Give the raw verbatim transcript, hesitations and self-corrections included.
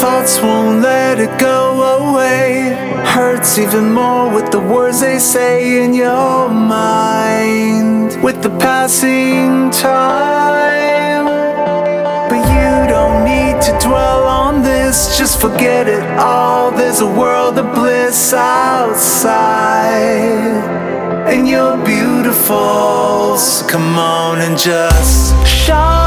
thoughts won't let it go away. Hurts even more with the words they say in your mind, with the passing time. But you don't need to dwell on this, just forget it all. There's a world of bliss outside, and you're beautiful, so come on and just shine.